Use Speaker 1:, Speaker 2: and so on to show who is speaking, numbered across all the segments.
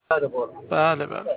Speaker 1: بله بله.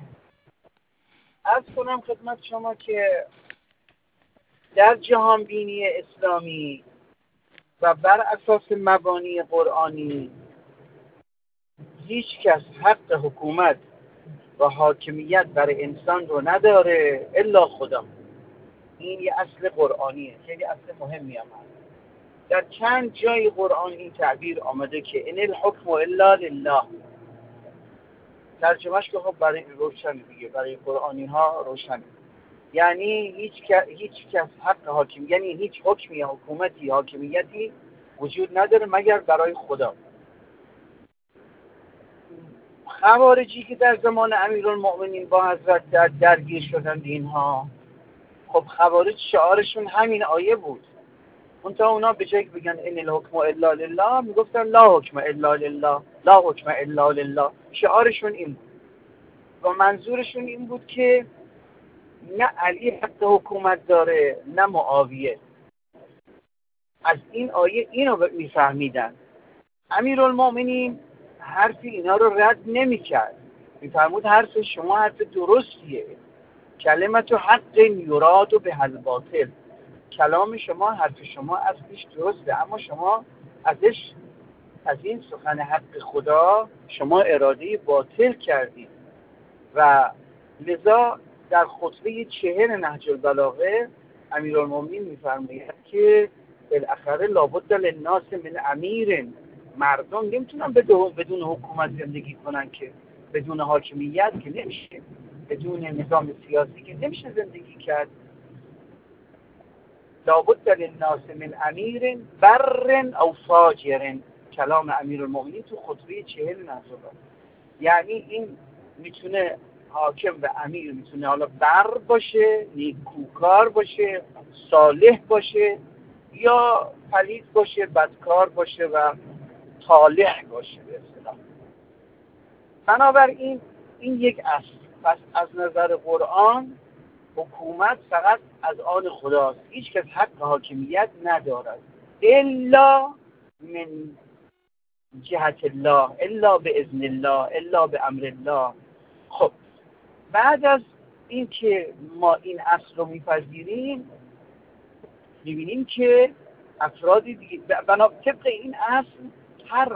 Speaker 2: عرض کنم خدمت شما که در جهان بینی اسلامی و بر اساس مبانی قرآنی هیچ کس حق حکومت و حاکمیت بر انسان رو نداره الا خدا. این یه اصل قرآنیه، خیلی اصل مهمی هم هست. در چند جای قرآن این تعبیر آمده که ان الحکم الا لله. ترجمهش که خب برای روشن دیگه، برای قرآنی ها روشنه. یعنی هیچ کس حق حاکم، یعنی هیچ حکمی، حکومتی، حاکمیتی وجود نداره مگر برای خدا. خوارجی که در زمان امیرالمؤمنین با حضرت درگیر شدن اینها، خب خوارج شعارشون همین آیه بود. منتها اونا به جای که بگن ان الحکم الا لله میگفتن لا حکم الا لله، لا حکم الا لله. شعارشون این بود و منظورشون این بود که نه علی حق حکومت داره نه معاویه. از این آیه اینو میفهمیدن. امیرالمؤمنین حرف اینا رو رد نمی‌کرد، میفرمود حرف شما حرف درستیه، کلمت و حق یراد و به الباطل، کلام شما، حرف شما اصلش درسته، اما شما از این سخن حق خدا شما اراده باطل کردید. و لذا در خطبه 40 نهج البلاغه امیرالمؤمنین میفرماید که بالاخره لابد للناس من امیر. مردم نمیتونن بدون حکومت زندگی کنن، که بدون حاکمیت که نمیشه، بدون نظام سیاسی که نمیشه زندگی کرد. لابد للناس من امیر بر او فاجر، کلام امیرالمؤمنین تو خطبه 40 نهج البلاغه. یعنی این میتونه حاکم و امیر میتونه حالا بر باشه، نیکوکار باشه، صالح باشه، یا پلید باشه، بدکار باشه و طالح باشه به اصطلاح. بنابراین این یک اصل. پس از نظر قرآن حکومت فقط از آن خداست، هیچ کس حق حاکمیت ندارد الا من جهت الله، الا به اذن الله، الا به امر الله. خب بعد از این که ما این اصل رو میپذیریم، میبینیم که افرادی دیگه بنا طبق این اصل هر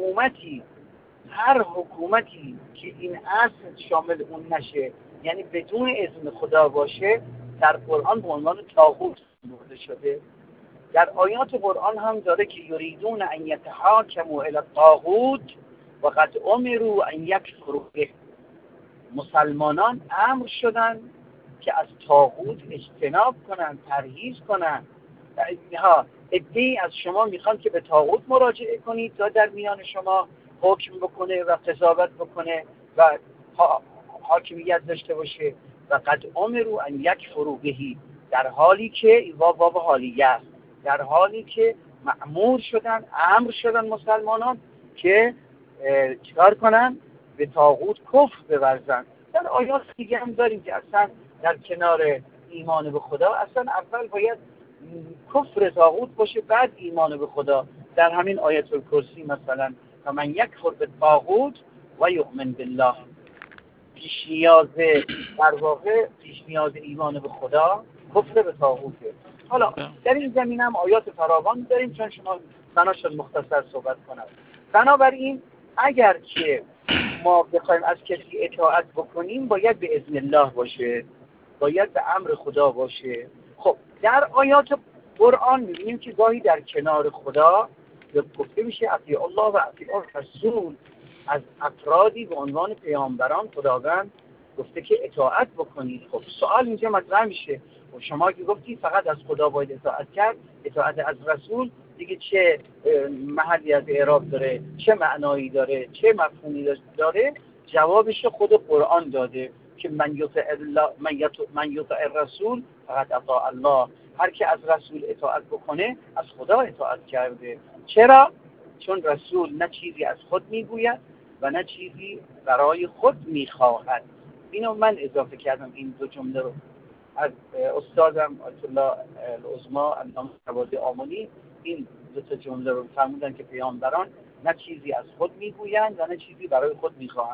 Speaker 2: حکومتی که این اصل شامل اون نشه، یعنی بدون اذن خدا باشه، در قرآن به عنوان طاغوت برده شده. در آیات قرآن هم داره که یریدون ان یتحاکموا الی الطاغوت و قد امروا ان یکفروا به. مسلمانان امر شدن که از طاغوت اجتناب کنن، پرهیز کنن. عده‌ای از شما میخوان که به طاغوت مراجعه کنید تا در میان شما حکم بکنه و قضاوت بکنه و حاکمیت داشته باشه. و قد امروا ان یکفروا به، در حالی که واو حالیه است، در حالی که مأمور شدن، امر شدن مسلمانان که چیکار کنن؟ به طاغوت کفر بورزن. در آیات دیگه هم داریم که اصلا در کنار ایمان به خدا اصلا اول باید کفر طاغوت باشه، بعد ایمان به خدا. در همین آیت الکرسی مثلا من یکفر بالطاغوت و یؤمن بالله، پیش نیاز ایمان به خدا کفر به طاغوته. حالا در این زمینه هم آیات فراوان داریم، چون شما بنا شد مختصر صحبت کنم. بنابراین اگر که ما بخوایم از کسی اطاعت بکنیم باید به اذن الله باشه، باید به امر خدا باشه. خب در آیات قرآن می‌بینیم که گاهی در کنار خدا گفته میشه اطیع الله و اطیع الرسول. از افرادی به عنوان پیامبران خداوند گفته که اطاعت بکنید. خب سوال اینجا مطرح میشه، و شما که گفتی فقط از خدا باید اطاعت کرد، اطاعت از رسول دیگه چه محلی از اعراب داره، چه معنایی داره، چه مفهومی داره؟ جوابش خود قرآن داده که من یطع الرسول فقط اطاع الله. هر که از رسول اطاعت بکنه از خدا اطاعت کرده. چرا؟ چون رسول نه چیزی از خود میگوید و نه چیزی برای خود میخواهد. اینو من اضافه کردم، این دو جمله رو از استادم آیت الله العظمی علامه جواد آملی این دو تا جمله رو فرمودن که پیامبران نه چیزی از خود میگویند و نه چیزی برای خود میخواهند.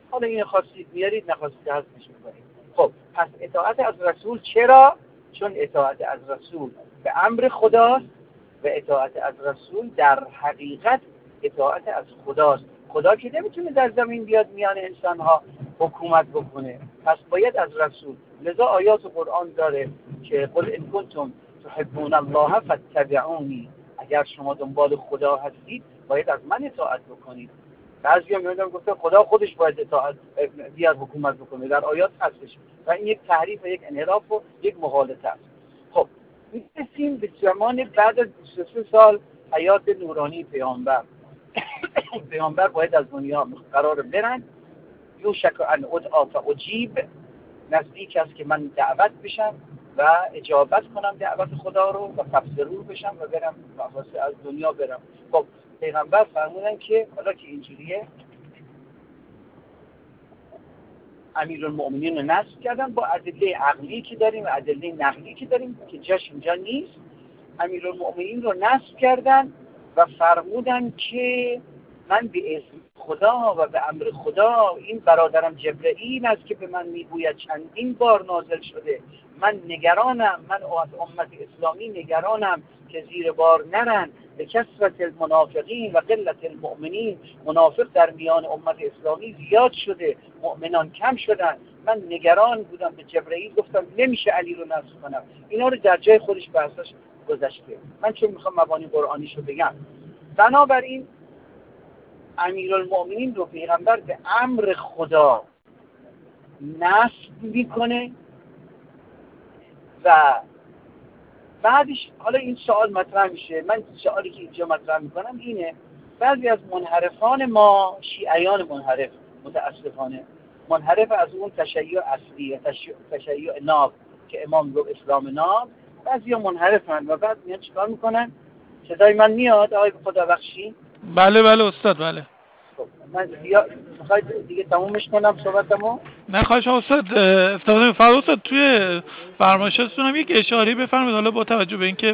Speaker 2: حالا این خواستید میارید، نخواستید حذفش میکنید. خب پس اطاعت از رسول چرا؟ چون اطاعت از رسول به امر خداست و اطاعت از رسول در حقیقت اطاعت از خداست. خدا که نمیتونه در زمین بیاد میان انسانها حکومت بکنه، پس باید از رسول. لذا آیات قرآن داره که قل ان کنتم تحبون الله فاتبعونی، اگر شما دنبال خدا هستید باید از من اطاعت بکنید. بعضی‌ها میگن گفته خدا خودش باید اطاعت بیاد حکومت بکنه، در آیات هستش و این یک تحریف و یک انحراف و یک مغالطه است. خب می‌رسیم به زمان بعد از 23 سال حیات نورانی پیامبر. پیامبر باید از دنیا قرار برن. یوشک ان ادعا فاجیب، نزدیک است که من دعوت بشم و اجابت کنم دعوت خدا رو و فبصروا بشم و برم واسه از دنیا برم. خب پیغمبر فرمودن که حالا که اینجوریه امیرالمؤمنین رو نصب کردن با ادله عقلی که داریم و ادله نقلی که داریم که جاش اینجا نیست. امیرالمؤمنین رو نصب کردن و فرمودن که من به اسم خدا و به امر خدا، این برادرم جبرئیل است که به من میگوید چندین بار نازل شده، من نگرانم، من از امت اسلامی نگرانم که زیر بار نرن، به کثرت المنافقین و قلت المؤمنین، منافق در میان امت اسلامی زیاد شده، مؤمنان کم شدن، من نگران بودم، به جبرئیل گفتم نمیشه علی رو نصب کنم. اینا رو در جای خودش بحثش گذشته، من چون میخوام مبانی قرآنیشو بگم. بنابراین امیرالمؤمنین رو پیغمبر به امر خدا نصب میکنه و بعدش حالا این سوال مطرح میشه. من سوالی که اینجا مطرح میکنم اینه، بعضی از منحرفان ما، شیعیان منحرف، متاسفانه منحرف از اون تشیع اصلی، تشیع ناب که امام گفت اسلام ناب، بعضی ها منحرفن و بعد میان چیکار میکنن؟ صدای من میاد آقای خدا بخشی؟
Speaker 1: بله بله استاد بله.
Speaker 2: من میخواید دیگه تمومش کنم صحبتمو؟
Speaker 1: نه خواهش استاد استفاده می‌فرمایید. استاد توی فرمایشاتون هم یک اشاره بفرمایید، حالا با توجه به اینکه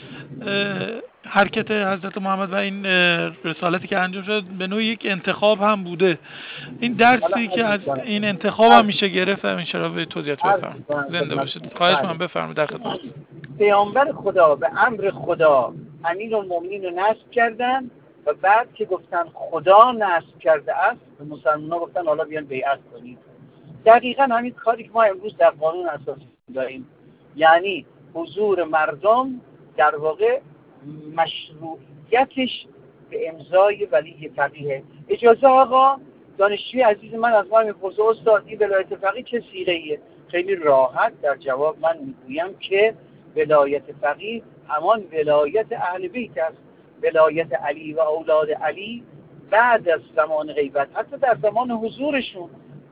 Speaker 1: حرکت حضرت محمد و این رسالتی که انجام شد به نوعی یک انتخاب هم بوده، این درسی که از این انتخاب هم میشه گرفت، این شرح به توضیحات بفرمایید. زنده باشید. خواهش می‌کنم بفرمایید. در خدمت.
Speaker 2: پیامبر خدا به امر خدا امیرالمؤمنین رو نصب کردن و بعد که گفتن خدا نصب کرده است، به مسلمان‌ها گفتن حالا بیان بیعت کنید. دقیقاً همین کاری که ما امروز در قانون اساسی داریم، یعنی حضور مردم در واقع مشروعیتش به امضای ولی فقیه. اجازه آقا دانشجوی عزیز من از ما میپرسه استاد این ولایت فقیه چه صیغه‌ایه؟ خیلی راحت در جواب من میگویم که ولایت فقیه همان ولایت اهل بیت است، ولایت علی و اولاد علی بعد از زمان غیبت، حتی در زمان حضورشون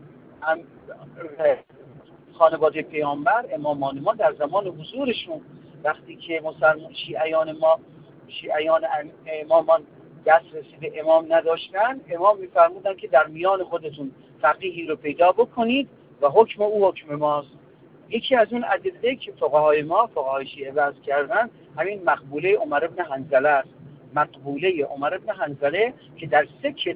Speaker 2: خانواده پیامبر امامان ما در زمان حضورشون وقتی که مسلمان شیعیان امامان دسترسی به امام نداشتن، امام میفرمودن که در میان خودتون فقیهی رو پیدا بکنید و حکم او حکم ماست. یکی از اون ادله که فقهای شیعه وضع کردن همین مقبوله عمر بن حنظله است. مقبوله عمر بن حنظله که در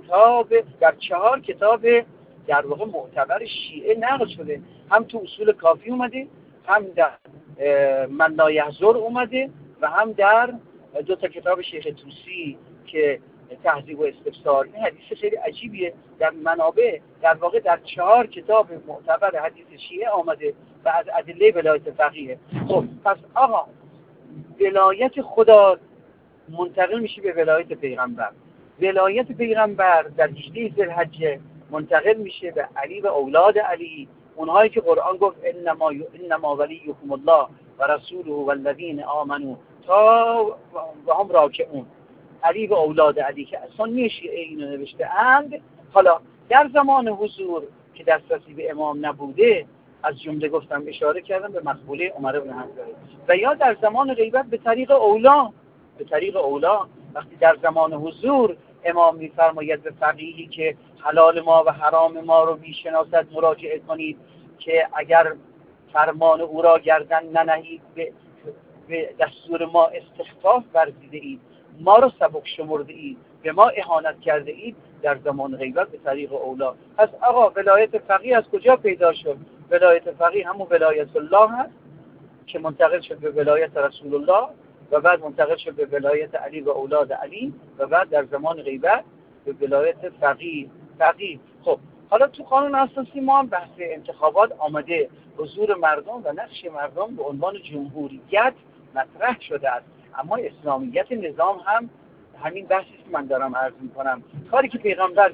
Speaker 2: 4 کتاب در واقع معتبر شیعه نقل شده، هم تو اصول کافی اومده، هم در من لا یحضر اومده و هم در 2 کتاب شیخ طوسی که تهذیب و استفسار. این حدیث خیلی عجیبیه، در منابع در واقع در 4 کتاب معتبر حدیث شیعه آمده و از ادله ولایت فقیه. خب پس آقا ولایت خدا منتقل میشه به ولایت پیغمبر، ولایت پیغمبر در 18 ذوالحجه منتقل میشه به علی و اولاد علی، اونهایی که قرآن گفت انما ولیکم الله و رسوله والذین آمنوا تا و هم راکعون. علی و اولاد علی که سنی شیعه اینو نوشته اند. حالا در زمان حضور که دسترسی به امام نبوده، از جمله گفتم اشاره کردم به مقبوله عمر بن حنظله، و یا در زمان غیبت به طریق اولا وقتی در زمان حضور امام میفرماید به فقیهی که حلال ما و حرام ما رو میشناسد مراجعه کنید که اگر فرمان او را گردن ننهید به دستور ما استخفاف ورزیده اید ما رو سبک شمرده اید، به ما اهانت کرده اید در زمان غیبت به طریق اولا. پس آقا ولایت فقیه از کجا پیدا شد؟ ولایت فقیه همون ولایت الله هست که منتقل شد به ولایت رسول الله و بعد منتقل شد به ولایت علی و اولاد علی و بعد در زمان غیبت به ولایت فقیه. خب حالا تو قانون اساسی ما هم بحث انتخابات آمده، حضور مردم و نقش مردم به عنوان جمهوریت مطرح شده است، اما اسلامیت نظام هم همین بحثی که من دارم عرض می‌کنم. کاری که پیغمبر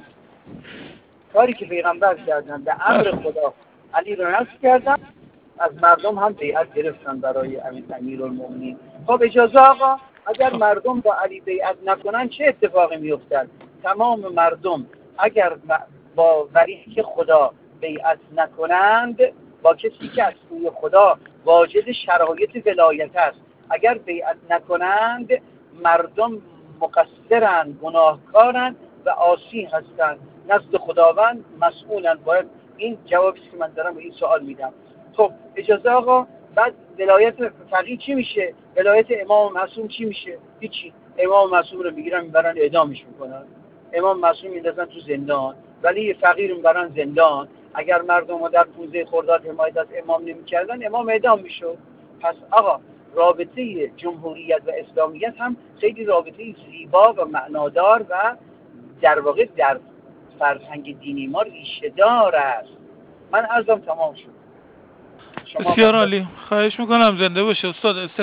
Speaker 2: کردن به امر خدا علی رو نصب کردن، از مردم هم بیعت گرفتن برای امیرالمومنین. خب اجازه آقا، اگر مردم با علی بیعت نکنن چه اتفاقی میافتد؟ تمام مردم اگر با ولی که خدا بیعت نکنند، با کسی که از سوی خدا واجد شرایط ولایت است، اگر بیعت نکنند مردم مقصرند، گناهکارند و عاصی هستند، نزد خداوند مسئولند. باید این جوابی که من دارم به این سوال میدم. خب اجازه آقا، بعد ولایت فقیه چی میشه؟ ولایت امام معصوم چی میشه؟ هیچی. امام معصوم رو میگیرن میبرن اعدامش میکنن، امام معصوم میندازن تو زندان، ولی فقیر رو میبرن زندان. اگر مردم رو در 15 خرداد حمایت از امام نمیکردن امام اعدام میشد. پس آقا رابطه جمهوریت و اسلامیت هم خیلی رابطه زیبا و معنادار و در واقع در فرهنگ دینی ما ریشه دار است. من عرضم تمام شد.
Speaker 1: بسیار عالی، خواهش میکنم. زنده باشه استاد.